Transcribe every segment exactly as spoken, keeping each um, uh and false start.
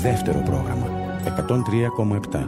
δεύτερο πρόγραμμα εκατόν τρία κόμμα επτά.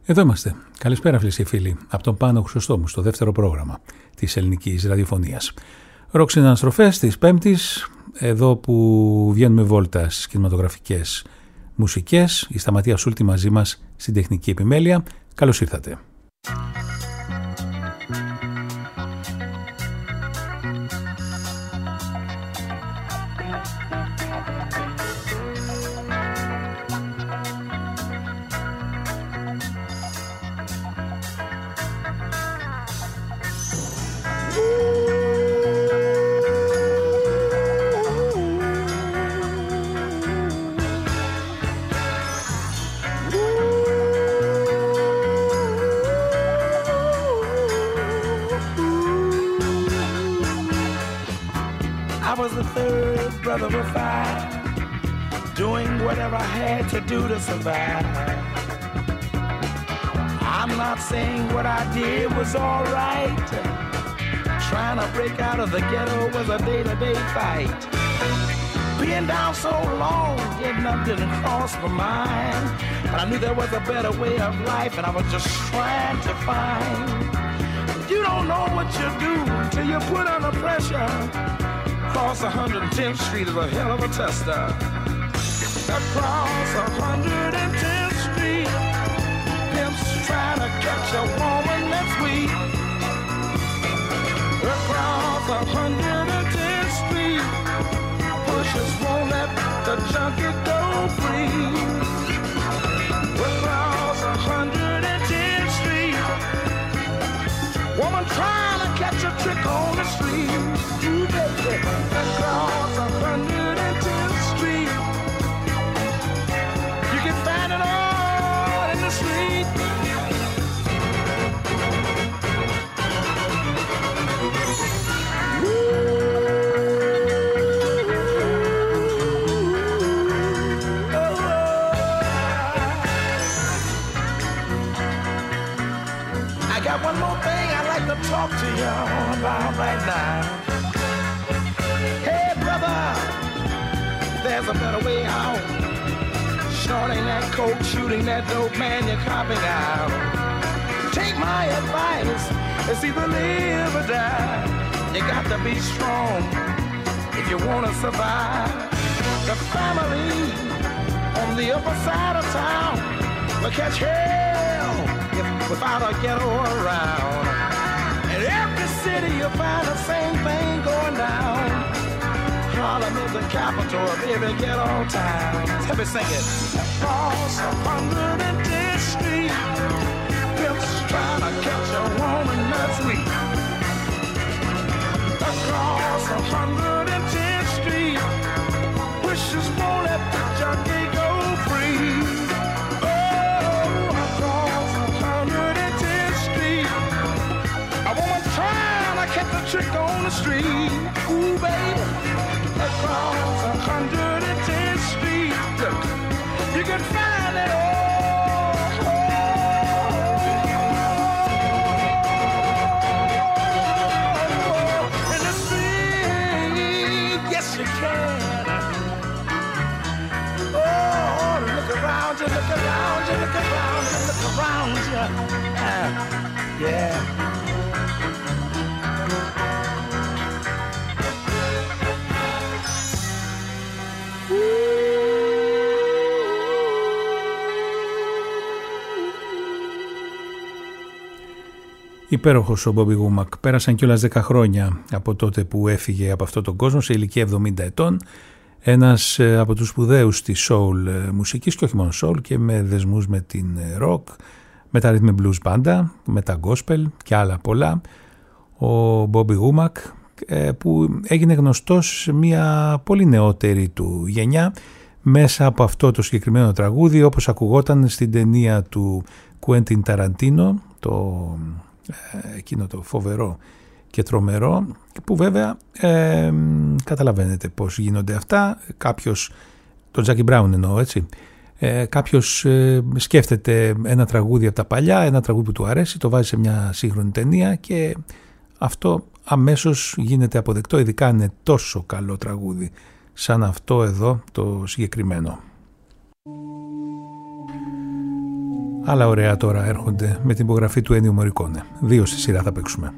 Εδώ είμαστε. Καλησπέρα φίλες και φίλοι. Από τον Πάνο Χρυσοστόμου στο δεύτερο πρόγραμμα της ελληνικής ραδιοφωνίας. Ροκ συναναστροφές της Πέμπτης, εδώ που βγαίνουμε βόλτα στις κινηματογραφικές μουσικές. Η Σταματία Σούλτη μαζί μας στην τεχνική επιμέλεια. Καλώς ήρθατε. Do to survive. I'm not saying what I did was all right. Trying to break out of the ghetto was a day-to-day fight. Being down so long, getting up didn't cross my mind. But I knew there was a better way of life, and I was just trying to find. You don't know what you do till you put under pressure. Cross one hundred tenth Street is a hell of a tester. Across one hundred tenth Street, pimps trying to catch a woman that's weak. Across one hundred tenth Street, pushers won't let the junkie go free. Across one hundred tenth Street, woman trying to catch a trick on the street. You baby, across one hundred tenth Street. You can find it all in the street. I got one more thing I'd like to talk to y'all about right now. Hey brother, there's a better way out. Snorting that coke, shooting that dope, man, you're copping out. Take my advice, it's either live or die. You got to be strong if you want to survive. The family on the upper side of town will catch hell if, without a ghetto around. In every city you'll find the same thing going down. Harlem is the capital of every ghetto town. Let me sing it. Across one hundred tenth Street, pimps trying to catch a woman that's weak. Across one hundred tenth Street, wishes won't let the junkie go free. Oh, across one hundred tenth Street, a woman trying to catch a trick on the street. Ooh, baby. Across one hundred tenth Street, you can find it all. In the street, yes you can. Oh, look around you, look around you, look around you, look around you. Uh, yeah. Υπέροχος ο Μπόμπι Γούμακ. Πέρασαν κιόλας δέκα χρόνια από τότε που έφυγε από αυτόν τον κόσμο σε ηλικία εβδομήντα ετών. Ένας από τους σπουδαίους της soul μουσικής και όχι μόνο soul, και με δεσμούς με την rock, με τα rhythm blues μπάντα, με τα gospel και άλλα πολλά. Ο Μπόμπι Γούμακ, που έγινε γνωστός σε μια πολύ νεότερη του γενιά μέσα από αυτό το συγκεκριμένο τραγούδι, όπως ακουγόταν στην ταινία του Κουέντιν Ταραντίνο, το, ε, εκείνο το φοβερό και τρομερό, που βέβαια ε, καταλαβαίνετε πώς γίνονται αυτά. Κάποιος, τον Τζάκι Μπράουν εννοώ, έτσι, ε, κάποιος ε, σκέφτεται ένα τραγούδι από τα παλιά, ένα τραγούδι που του αρέσει, το βάζει σε μια σύγχρονη ταινία και αυτό αμέσως γίνεται αποδεκτό, ειδικά αν είναι τόσο καλό τραγούδι σαν αυτό εδώ το συγκεκριμένο. Άλλα ωραία τώρα έρχονται με την υπογραφή του Ennio Morricone. Δύο στη σειρά θα παίξουμε.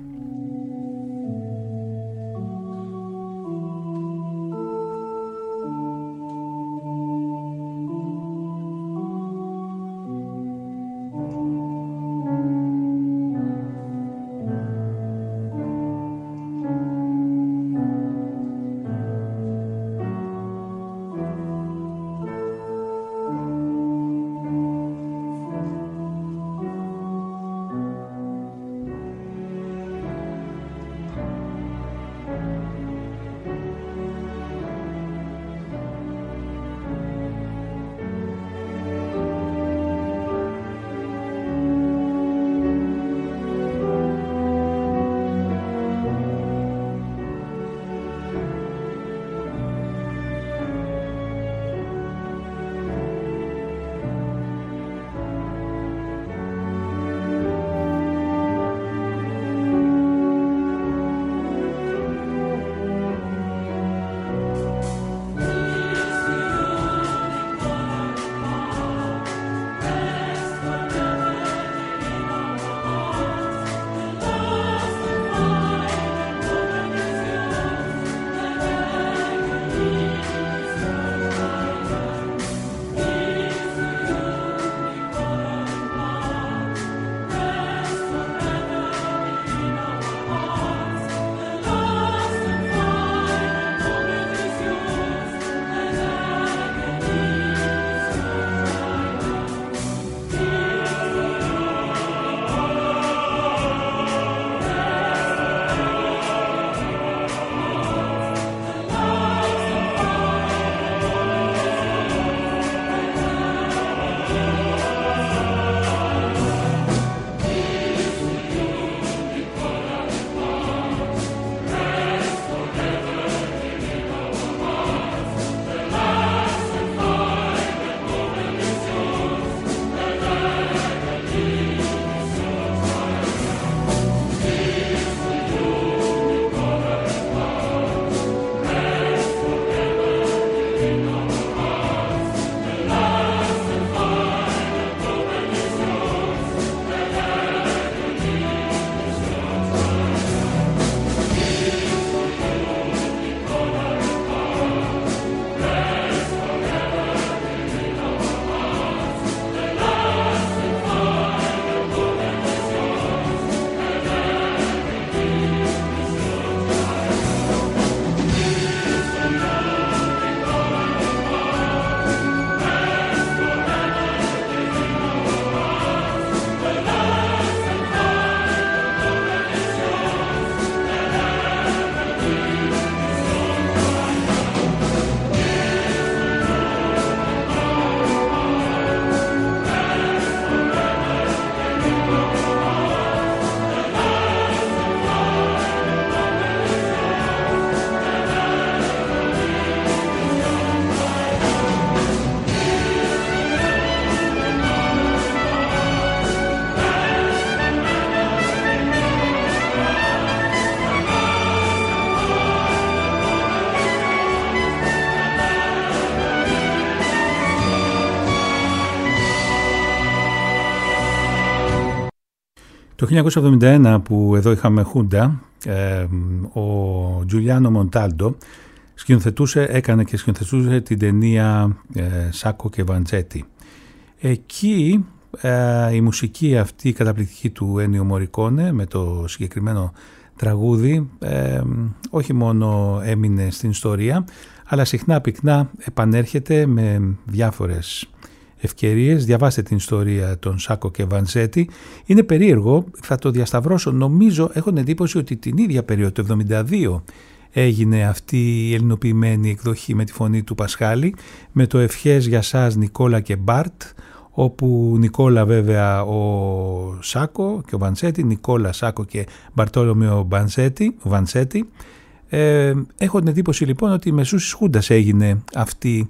Το χίλια εννιακόσια εβδομήντα ένα που εδώ είχαμε Χούντα, ε, ο Τζουλιάνο Μοντάλντο σκηνοθετούσε, έκανε και σκηνοθετούσε την ταινία ε, Σάκο και Βαντζέτη. Εκεί ε, η μουσική αυτή η καταπληκτική του Ennio Morricone με το συγκεκριμένο τραγούδι ε, όχι μόνο έμεινε στην ιστορία, αλλά συχνά πυκνά επανέρχεται με διάφορες ευκαιρίες. Διαβάστε την ιστορία των Σάκο και Βαντζέτη. Είναι περίεργο, θα το διασταυρώσω. Νομίζω, έχω την εντύπωση ότι την ίδια περίοδο, το εβδομήντα δύο, έγινε αυτή η ελληνοποιημένη εκδοχή με τη φωνή του Πασχάλη, με το «Ευχές για σας Νικόλα και Μπάρτ», όπου Νικόλα βέβαια ο Σάκο και ο Βαντζέτη, Νικόλα Σάκο και Μπαρτόλομεο Βαντζέτη. Ε, έχω την εντύπωση λοιπόν ότι μεσούς της Χούντας έγινε αυτή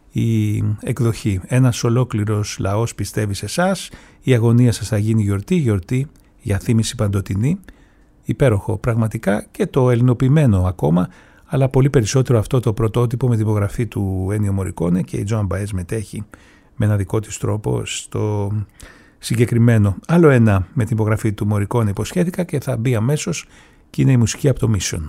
η εκδοχή. Ένας ολόκληρος λαός πιστεύει σε εσάς, η αγωνία σας θα γίνει γιορτή, γιορτή για θύμηση παντοτινή. Υπέροχο πραγματικά, και το ελληνοποιημένο ακόμα, αλλά πολύ περισσότερο αυτό το πρωτότυπο με την υπογραφή του Ennio Morricone, και η Joan Baez μετέχει με ένα δικό της τρόπο στο, συγκεκριμένο. Άλλο ένα με την υπογραφή του Μωρικόνε υποσχέθηκα και θα μπει αμέσως και είναι η μουσική από το Mission.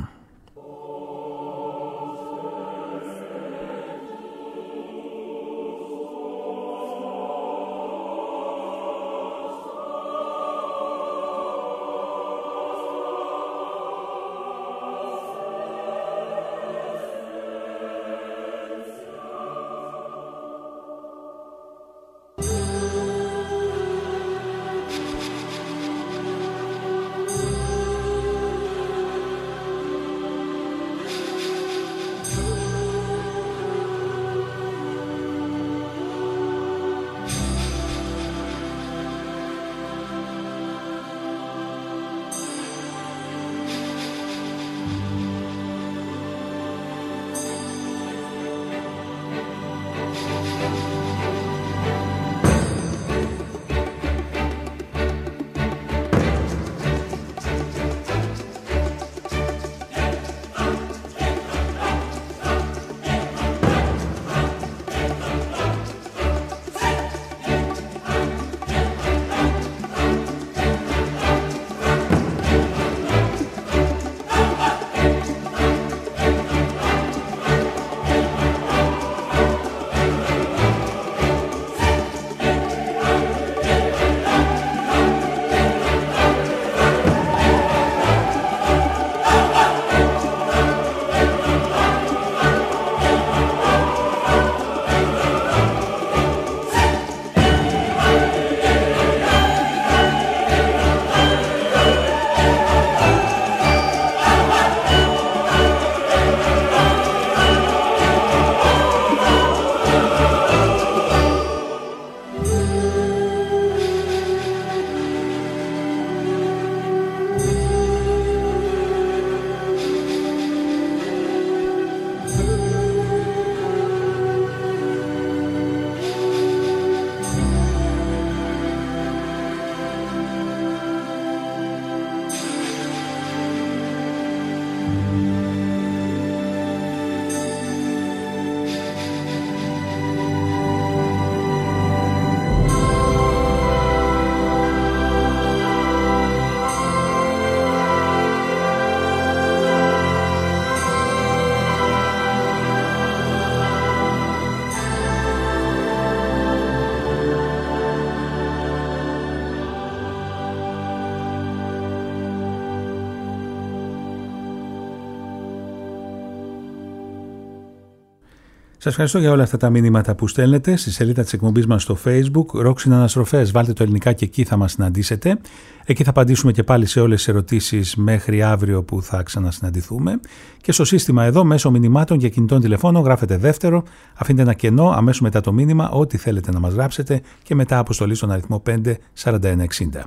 Σας ευχαριστώ για όλα αυτά τα μήνυματα που στέλνετε στη σελίδα της εκπομπής μας στο Facebook. Rock Συναναστροφές, βάλτε το ελληνικά και εκεί θα μας συναντήσετε. Εκεί θα απαντήσουμε και πάλι σε όλες τις ερωτήσεις μέχρι αύριο που θα ξανασυναντηθούμε. Και στο σύστημα εδώ, μέσω μηνυμάτων και κινητών τηλεφώνων, γράφετε δεύτερο, αφήνετε ένα κενό αμέσως μετά το μήνυμα, ό,τι θέλετε να μας γράψετε και μετά αποστολή στον αριθμό πέντε σαράντα ένα εξήντα.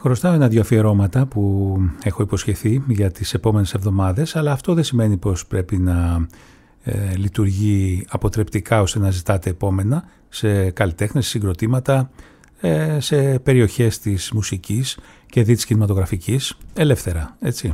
Χρωστάω ένα-δυο αφιερώματα που έχω υποσχεθεί για τις επόμενες εβδομάδες, αλλά αυτό δεν σημαίνει πως πρέπει να ε, λειτουργεί αποτρεπτικά ώστε να ζητάτε επόμενα σε καλλιτέχνες, συγκροτήματα, ε, σε περιοχές της μουσικής και δι της κινηματογραφικής, ελεύθερα, έτσι.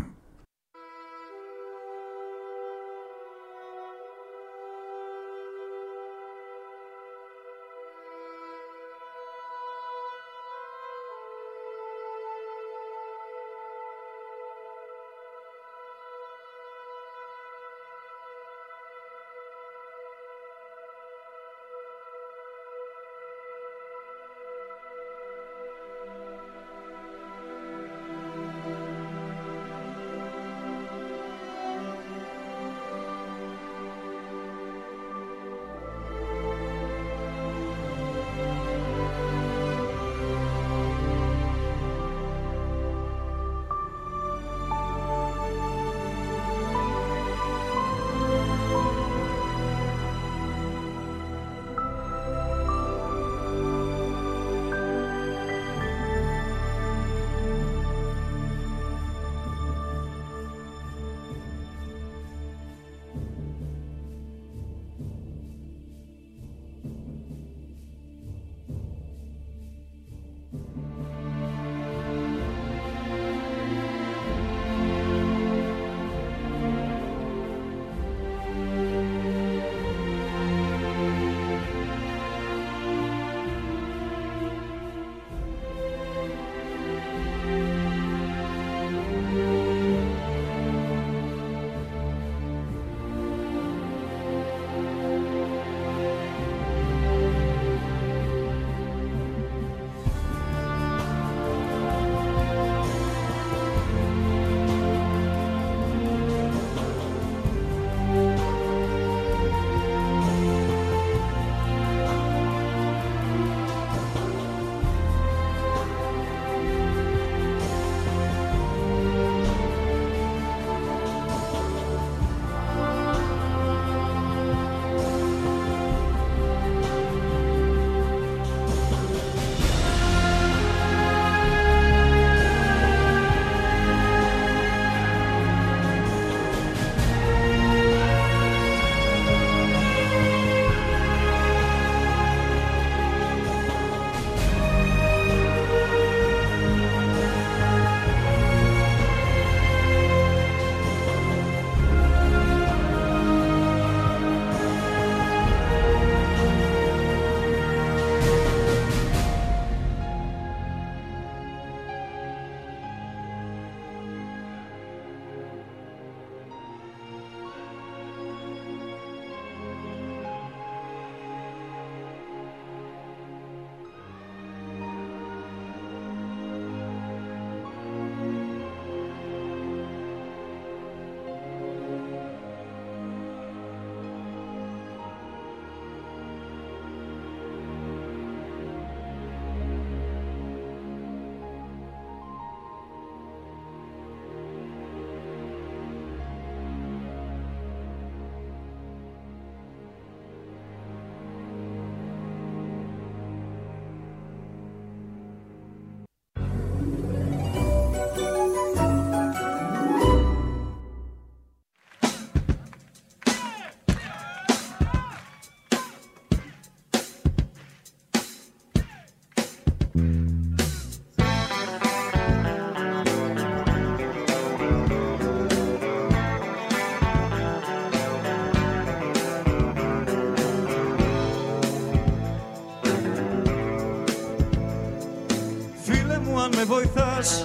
με βοηθάς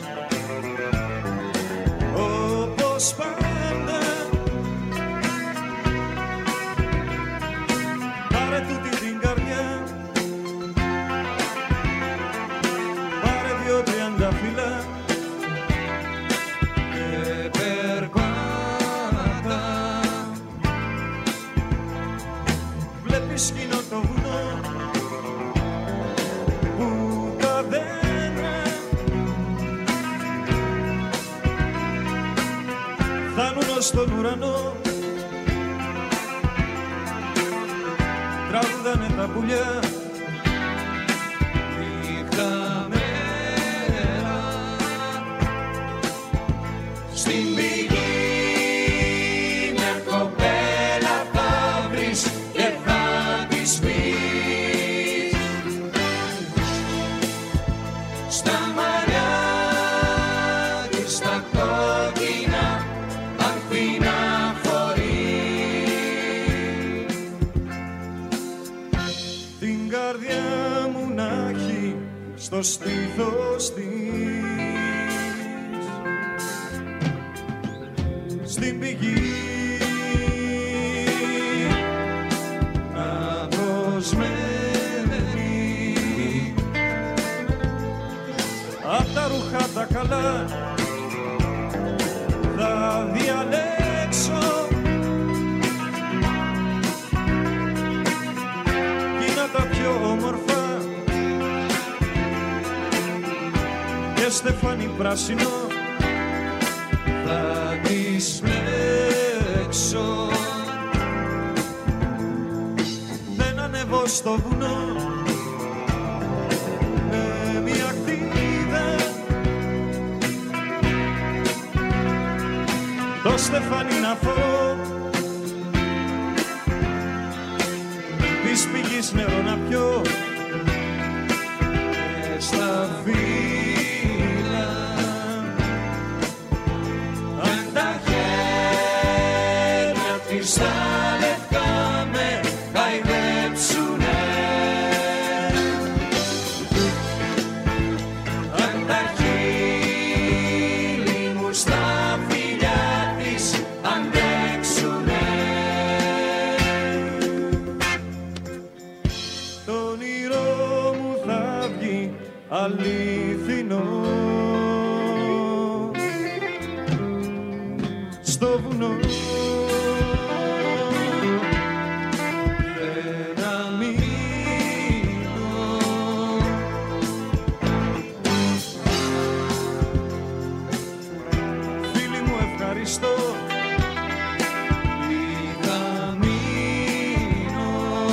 όπως πάντα. Πάρε τούτη την καρδιά, πάρε δυο τριάντα φύλλα και περπάτα. Βλέπεις σκηνό το βουνό που τα δέντρα φτάνουν ως τον ουρανό, τραγουδάνε τα πουλιά νύχτα μέρα. στην πηγή μια κοπέλα θα βρεις και θα της πεις στα μαλλιά της τα κόκκινα ανθίνα φορεί την καρδιά μου να έχει στο στήθος της στην πηγή αποσμένη απ' τα ρούχα τα καλά θα διαλέξω κι είναι τα πιο όμορφα και στεφάνι πράσινο θα τις πλέξω. Δεν ανεβώ στο βουνό με μια κτίδα το στεφάνι να φορώ της πηγής νερό να πιω και στα φύλλα αν τα χέρια της τα λευκά με χαϊδέψουνε αν τα χείλη μου στα φιλιά της αντέξουνε το όνειρό μου θα βγει αληθινό στο βουνό δεν αμήνω φίλοι μου ευχαριστώ λίγα μείνω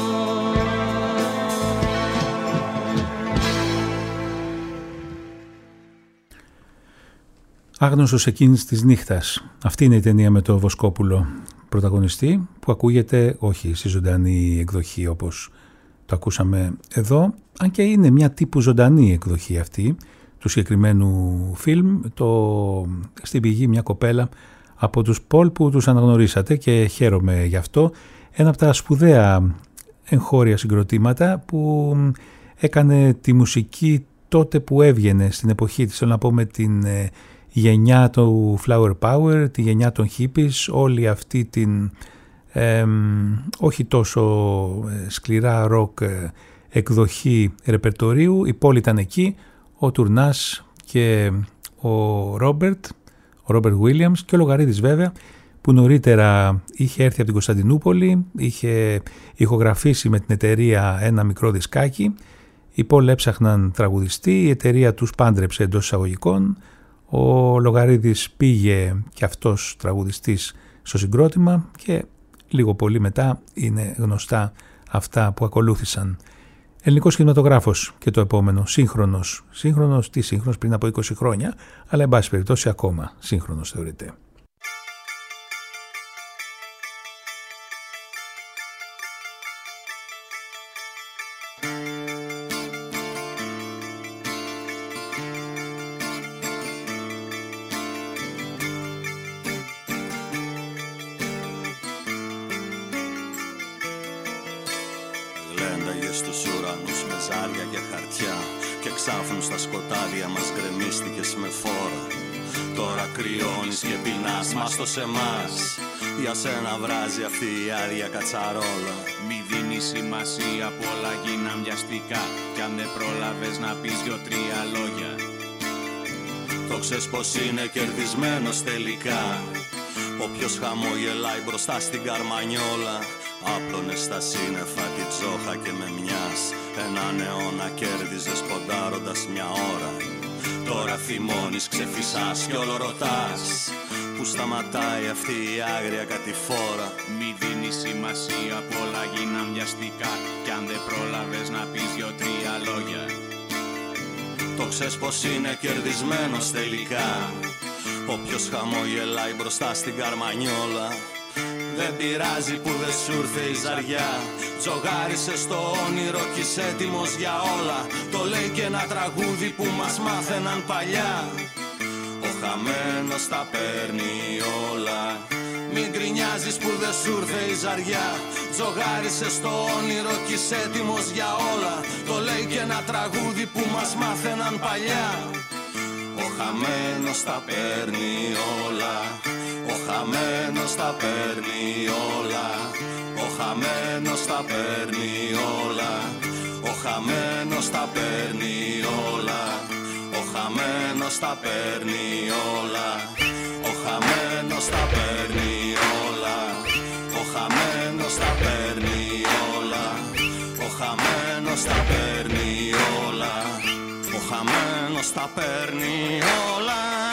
Άγνωστος εκείνης της νύχτας. Αυτή είναι η ταινία με το Βοσκόπουλο πρωταγωνιστή που ακούγεται όχι στη ζωντανή εκδοχή όπως το ακούσαμε εδώ, αν και είναι μια τύπου ζωντανή εκδοχή αυτή του συγκεκριμένου φιλμ, το στην πηγή μια κοπέλα από τους Πολ που τους αναγνωρίσατε και χαίρομαι γι' αυτό. Ένα από τα σπουδαία εγχώρια συγκροτήματα που έκανε τη μουσική τότε που έβγαινε στην εποχή της, θέλω να πω με την γενιά του Flower Power, τη γενιά των hippies, όλη αυτή την ε, όχι τόσο σκληρά ροκ εκδοχή ρεπερτορίου. Η Πόλη ήταν εκεί, ο Τουρνάς και ο Ρόμπερτ, ο Ρόμπερτ Βίλιαμς και ο Λογαρίδης βέβαια, που νωρίτερα είχε έρθει από την Κωνσταντινούπολη, είχε ηχογραφήσει με την εταιρεία ένα μικρό δισκάκι. Οι Πολ έψαχναν τραγουδιστή, η εταιρεία τους πάντρεψε εντός εισαγωγικών. Ο Λογαρίδης πήγε και αυτός τραγουδιστής στο συγκρότημα και λίγο πολύ μετά είναι γνωστά αυτά που ακολούθησαν. Ελληνικός κινηματογράφος και το επόμενο, σύγχρονος. Σύγχρονος, τι σύγχρονος, πριν από είκοσι χρόνια, αλλά εν πάση περιπτώσει ακόμα σύγχρονος θεωρείται. Σε εμάς, για σένα βράζει αυτή η άδεια κατσαρόλα. Μη δίνει σημασία, απ' όλα γίναν βιαστικά. Κι αν δεν πρόλαβες να πεις δυο-τρία λόγια, το ξέρεις πως είναι κερδισμένος τελικά. Όποιος χαμογελάει μπροστά στην καρμανιόλα, άπλωνε στα σύννεφα τη τζόχα και με μιας έναν αιώνα κέρδιζες ποντάροντας μια ώρα. Τώρα θυμώνεις, ξεφυσάς κι όλο ρωτάς που σταματάει αυτή η άγρια κατηφόρα. Μη δίνει σημασία, απ' όλα γίναν βιαστικά. Κι αν δεν πρόλαβες να πεις δυο-τρία λόγια, το ξέρεις πως είναι κερδισμένος τελικά. Όποιος χαμογελάει μπροστά στην καρμανιόλα. Δεν πειράζει που δεν σου ήρθε η ζαριά. Τζογάρισε στο όνειρο κι είσαι έτοιμος για όλα. Το λέει και ένα τραγούδι που μας μάθαιναν παλιά. Ο χαμένος τα παίρνει όλα. Μην γκρινιάζεις που δεν σου ήρθε η ζαριά. Τζογάρισε στο όνειρο κι είσαι έτοιμος για όλα. Το λέει και ένα τραγούδι που μας μάθαιναν παλιά. Ο χαμένος τα παίρνει όλα. Ο χαμένος τα παίρνει όλα. Ο χαμένος τα παίρνει όλα. Ο χαμένος τα παίρνει όλα. Ο χαμένος τα παίρνει όλα. Ο χαμένος τα παίρνει όλα. Ο χαμένος τα παίρνει όλα. Ο χαμένος τα παίρνει όλα. Ο χαμένος τα παίρνει όλα.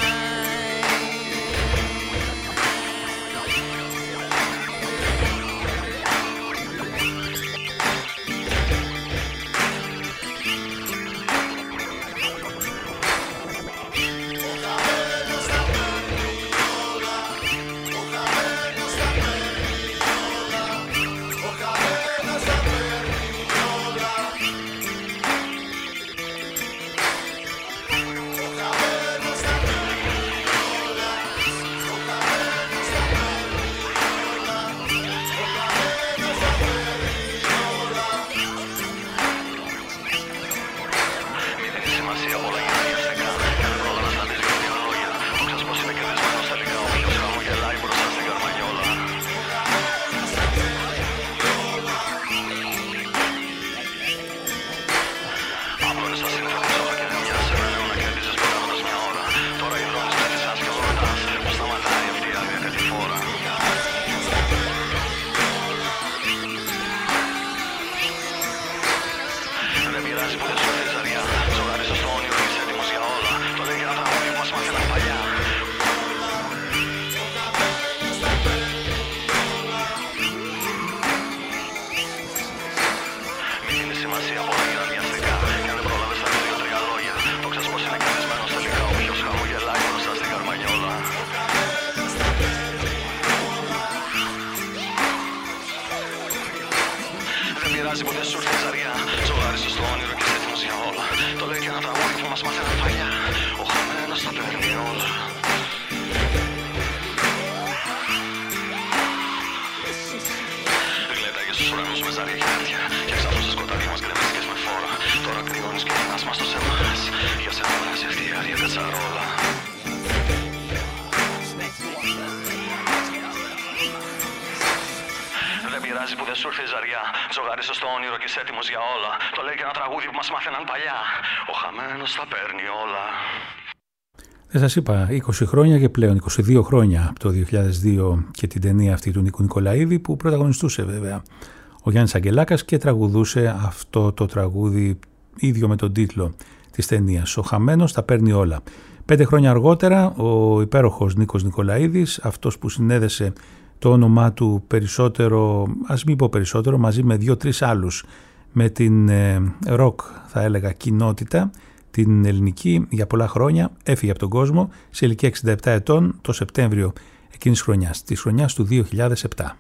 Δεν σας είπα, είκοσι χρόνια και πλέον, είκοσι δύο χρόνια από το δύο χιλιάδες δύο και την ταινία αυτή του Νίκου Νικολαίδη, που πρωταγωνιστούσε βέβαια ο Γιάννης Αγγελάκας και τραγουδούσε αυτό το τραγούδι ίδιο με τον τίτλο της ταινίας. Ο χαμένος τα παίρνει όλα. Πέντε χρόνια αργότερα ο υπέροχος Νίκος Νικολαίδης, αυτός που συνέδεσε το όνομά του περισσότερο, ας μην πω περισσότερο, μαζί με δύο-τρεις άλλους, με την ροκ θα έλεγα κοινότητα, την ελληνική, για πολλά χρόνια έφυγε από τον κόσμο σε ηλικία εξήντα επτά ετών το Σεπτέμβριο εκείνης χρονιάς, της χρονιάς του δύο χιλιάδες επτά.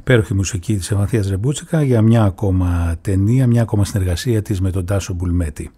υπέροχη μουσική της Ευανθίας Ρεμπούτσικα για μια ακόμα ταινία, μια ακόμα συνεργασία της με τον Τάσο Μπουλμέτη.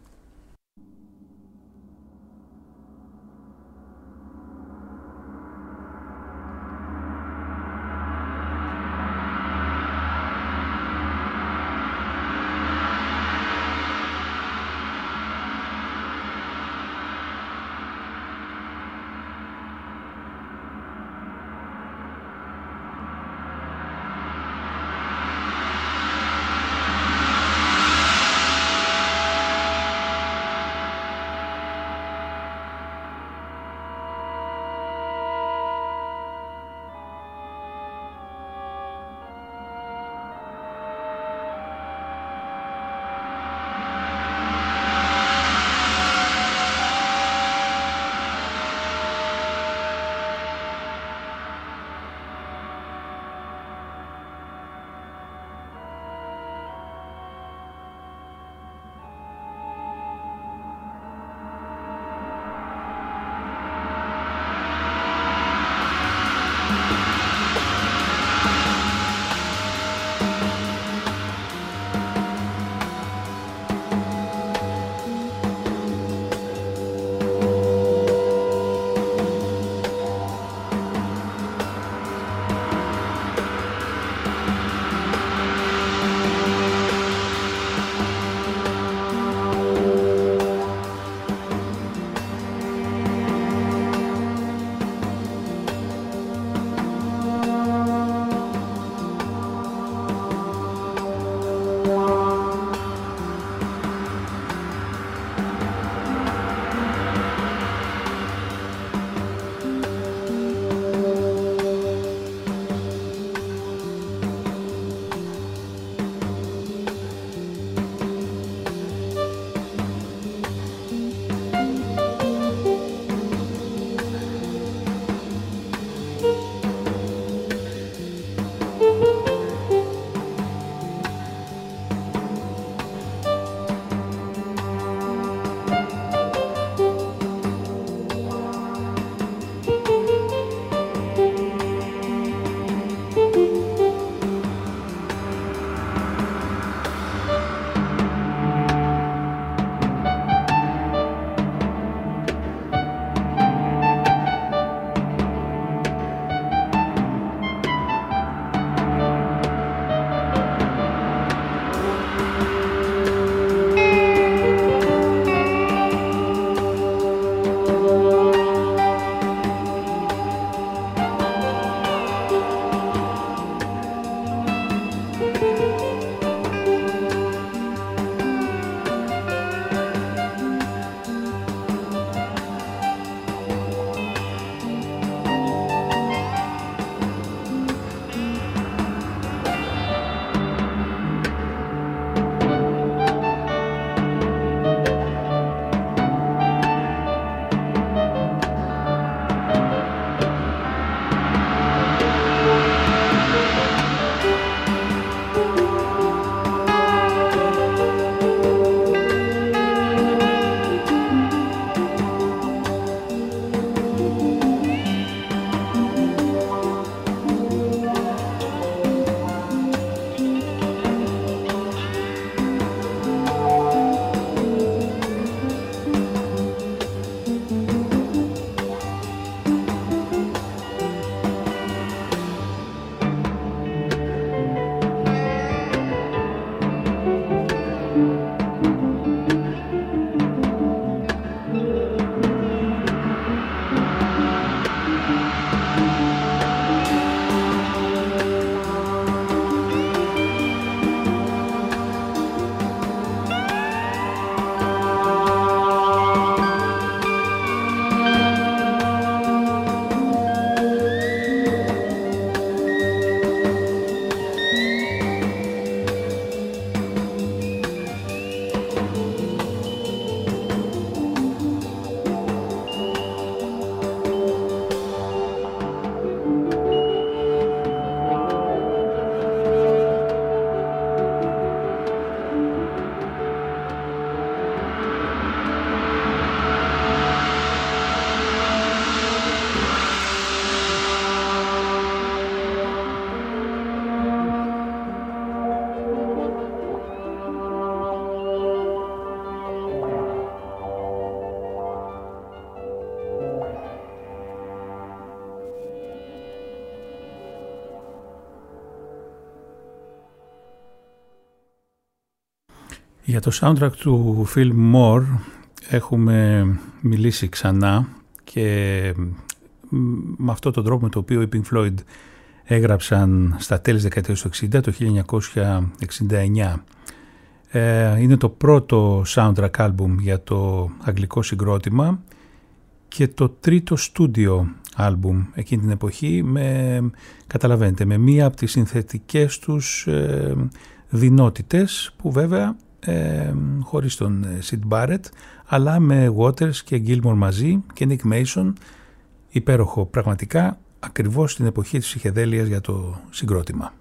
Για το soundtrack του film More έχουμε μιλήσει ξανά και με αυτόν τον τρόπο με το οποίο οι Pink Floyd έγραψαν στα τέλη της δεκαετίας του εξήντα, το χίλια εννιακόσια εξήντα εννιά. Είναι το πρώτο soundtrack album για το αγγλικό συγκρότημα και το τρίτο studio album εκείνη την εποχή, με, καταλαβαίνετε, με μία από τις συνθετικές τους ε, δυνότητες, που βέβαια ε, χωρίς τον Syd Barrett, αλλά με Waters και Gilmour μαζί και Nick Mason, υπέροχο πραγματικά, ακριβώς στην εποχή της ψυχεδέλειας για το συγκρότημα.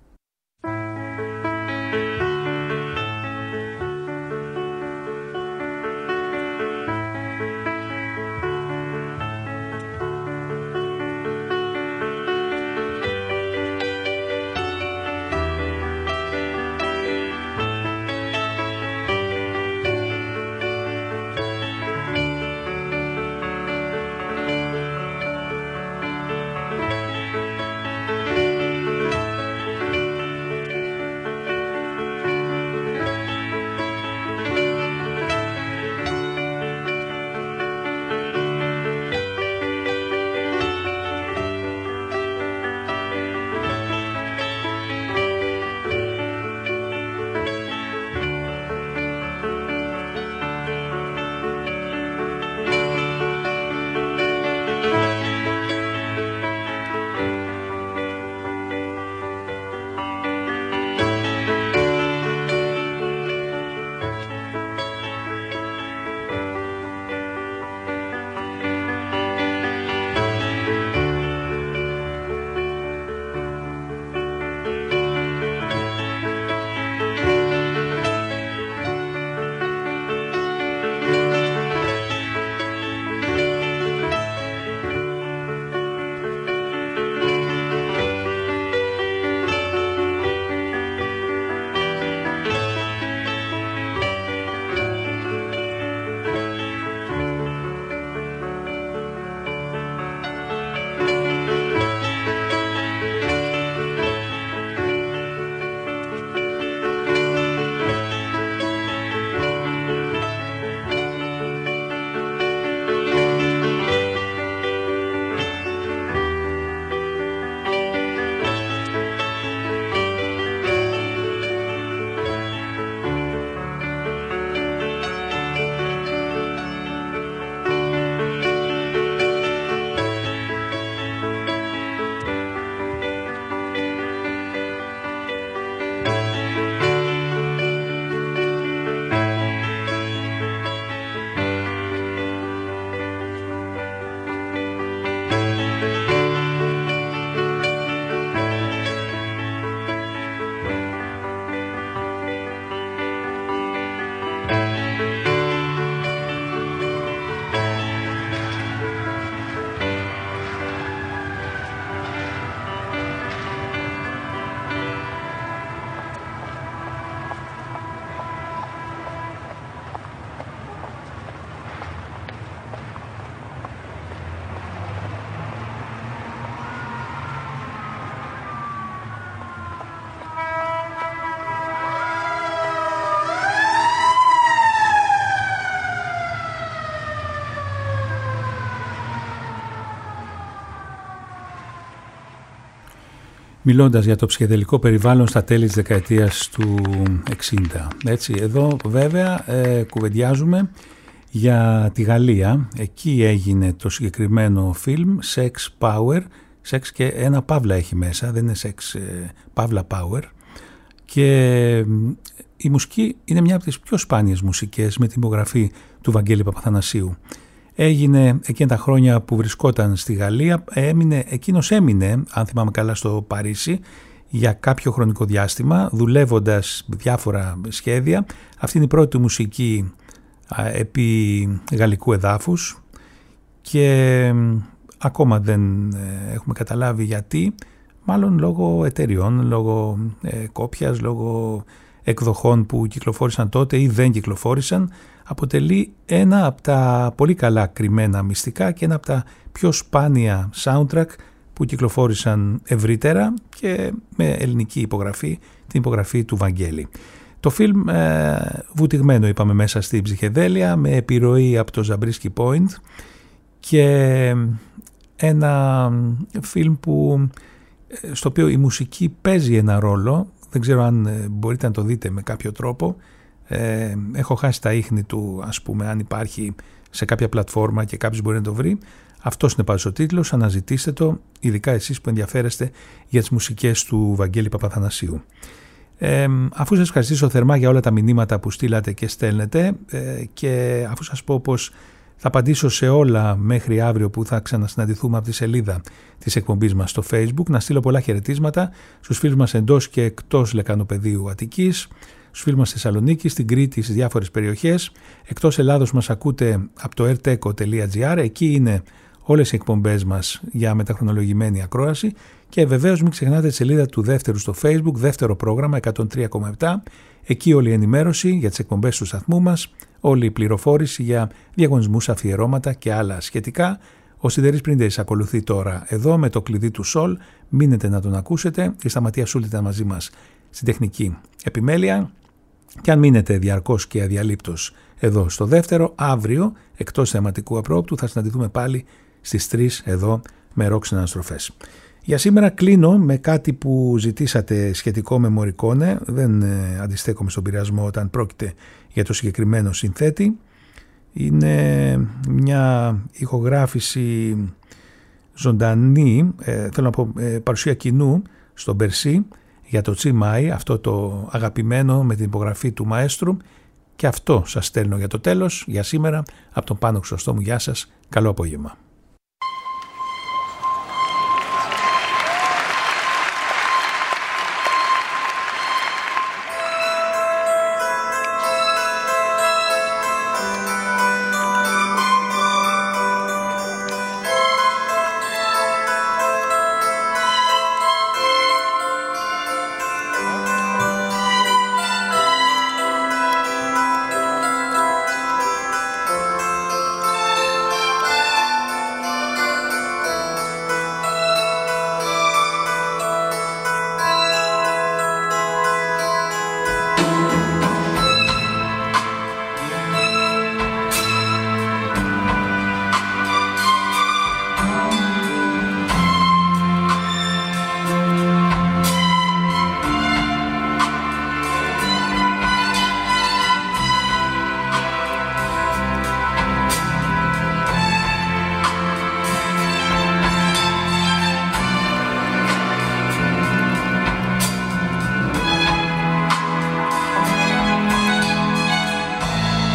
Μιλώντας για το ψυχεδελικό περιβάλλον στα τέλη της δεκαετίας του εξήντα. Έτσι, εδώ βέβαια ε, κουβεντιάζουμε για τη Γαλλία. Εκεί έγινε το συγκεκριμένο φιλμ Sex Power. Sex και ένα παύλα έχει μέσα, δεν είναι sex, ε, παύλα power. Και η μουσική είναι μια από τις πιο σπάνιες μουσικές με την υπογραφή του Βαγγέλη Παπαθανασίου. Έγινε εκείνα τα χρόνια που βρισκόταν στη Γαλλία, έμεινε, εκείνος έμεινε, αν θυμάμαι καλά, στο Παρίσι για κάποιο χρονικό διάστημα, δουλεύοντας διάφορα σχέδια. Αυτή είναι η πρώτη του μουσική α, επί γαλλικού εδάφους και ακόμα δεν ε, έχουμε καταλάβει γιατί, μάλλον λόγω εταιριών, λόγω ε, κόπιας, λόγω εκδοχών που κυκλοφόρησαν τότε ή δεν κυκλοφόρησαν. Αποτελεί ένα από τα πολύ καλά κρυμμένα μυστικά και ένα από τα πιο σπάνια soundtrack που κυκλοφόρησαν ευρύτερα και με ελληνική υπογραφή, την υπογραφή του Βαγγέλη. Το φιλμ ε, βουτυγμένο είπαμε μέσα στην ψυχεδέλεια, με επιρροή από το Zabriskie Point, και ένα φιλμ που, στο οποίο η μουσική παίζει ένα ρόλο. Δεν ξέρω αν μπορείτε να το δείτε με κάποιο τρόπο. Ε, έχω χάσει τα ίχνη του, ας πούμε, αν υπάρχει σε κάποια πλατφόρμα και κάποιος μπορεί να το βρει. Αυτός είναι πάντως ο τίτλος, αναζητήστε το, ειδικά εσείς που ενδιαφέρεστε για τις μουσικές του Βαγγέλη Παπαθανασίου. Ε, αφού σας ευχαριστήσω θερμά για όλα τα μηνύματα που στείλατε και στέλνετε, ε, και αφού σας πω πως θα απαντήσω σε όλα μέχρι αύριο που θα ξανασυναντηθούμε από τη σελίδα της εκπομπής μας στο Facebook, να στείλω πολλά χαιρετίσματα στους φίλους μας εντός και εκτός Λεκανοπεδίου Αττικής, στους φίλους μας στη Θεσσαλονίκη, στην Κρήτη, στις διάφορες περιοχές. Εκτός Ελλάδος μας ακούτε από το erteco τελεία gr, εκεί είναι όλες οι εκπομπές μας για μεταχρονολογημένη ακρόαση, και βεβαίως μην ξεχνάτε τη σελίδα του δεύτερου στο Facebook, δεύτερο πρόγραμμα εκατόν τρία κόμμα επτά, εκεί όλη η ενημέρωση για τις εκπομπές του σταθμού μας, όλη η πληροφόρηση για διαγωνισμούς, αφιερώματα και άλλα σχετικά. Ο Σιδερής Πρίντεζης ακολουθεί τώρα εδώ με το κλειδί του Σολ, μείνετε να τον ακούσετε. Η Σταματία Σούλτη ήταν μαζί μας στην τεχνική επιμέλεια, και αν μείνετε διαρκώς και αδιαλείπτως εδώ στο δεύτερο, αύριο εκτός θεματικού απρόπτου θα συναντηθούμε πάλι στις τρεις εδώ με ρόξ αναστροφές. Για σήμερα κλείνω με κάτι που ζητήσατε σχετικό με Μωρικόνε. Δεν ε, αντιστέκομαι στον πειρασμό όταν πρόκειται για το συγκεκριμένο συνθέτη. Είναι μια ηχογράφηση ζωντανή, ε, θέλω να πω ε, παρουσία κοινού στον Περσί για το Τσιμάι, αυτό το αγαπημένο με την υπογραφή του μαέστρου, και αυτό σας στέλνω για το τέλος για σήμερα από τον Πάνο Χρυσοστόμου. Γεια σας, καλό απόγευμα.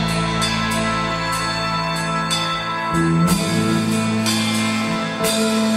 Thank you.